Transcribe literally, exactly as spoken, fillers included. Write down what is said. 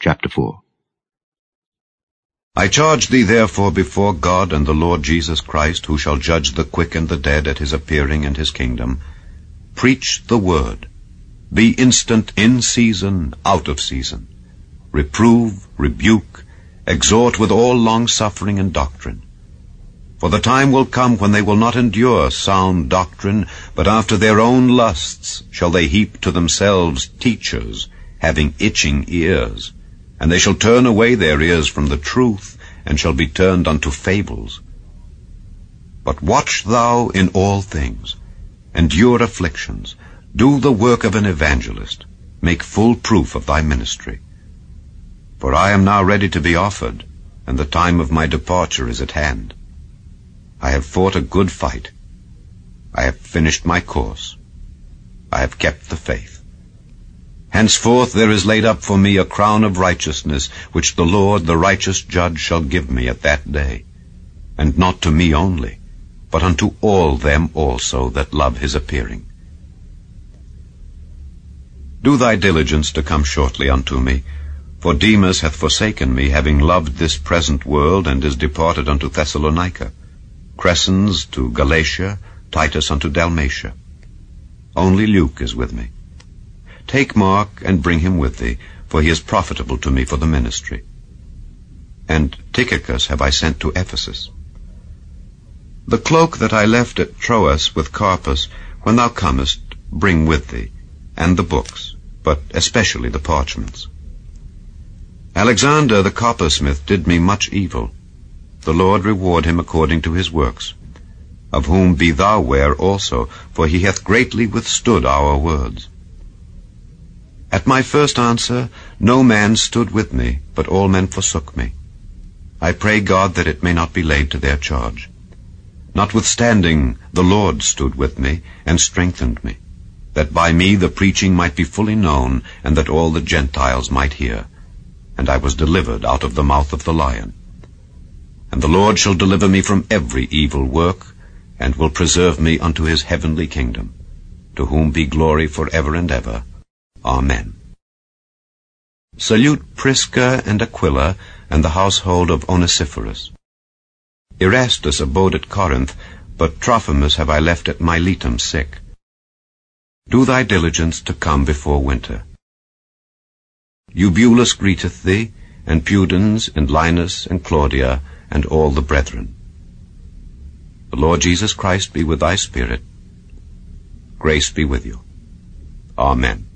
Chapter four. I charge thee therefore before God and the Lord Jesus Christ, who shall judge the quick and the dead at his appearing and his kingdom, preach the word. Be instant in season, out of season. Reprove, rebuke, exhort with all long-suffering and doctrine. For the time will come when they will not endure sound doctrine, but after their own lusts shall they heap to themselves teachers, having itching ears. And they shall turn away their ears from the truth, and shall be turned unto fables. But watch thou in all things, endure afflictions, do the work of an evangelist, make full proof of thy ministry. For I am now ready to be offered, and the time of my departure is at hand. I have fought a good fight. I have finished my course. I have kept the faith. Henceforth there is laid up for me a crown of righteousness, which the Lord, the righteous judge, shall give me at that day, and not to me only, but unto all them also that love his appearing. Do thy diligence to come shortly unto me, for Demas hath forsaken me, having loved this present world, and is departed unto Thessalonica, Crescens to Galatia, Titus unto Dalmatia. Only Luke is with me. Take Mark, and bring him with thee, for he is profitable to me for the ministry. And Tychicus have I sent to Ephesus. The cloak that I left at Troas with Carpus, when thou comest, bring with thee, and the books, but especially the parchments. Alexander the coppersmith did me much evil. The Lord reward him according to his works, of whom be thou ware also, for he hath greatly withstood our words. At my first answer, no man stood with me, but all men forsook me. I pray God that it may not be laid to their charge. Notwithstanding, the Lord stood with me, and strengthened me, that by me the preaching might be fully known, and that all the Gentiles might hear. And I was delivered out of the mouth of the lion. And the Lord shall deliver me from every evil work, and will preserve me unto his heavenly kingdom, to whom be glory for ever and ever. Amen. Salute Prisca and Aquila, and the household of Onesiphorus. Erastus abode at Corinth, but Trophimus have I left at Miletum sick. Do thy diligence to come before winter. Eubulus greeteth thee, and Pudens, and Linus, and Claudia, and all the brethren. The Lord Jesus Christ be with thy spirit. Grace be with you. Amen.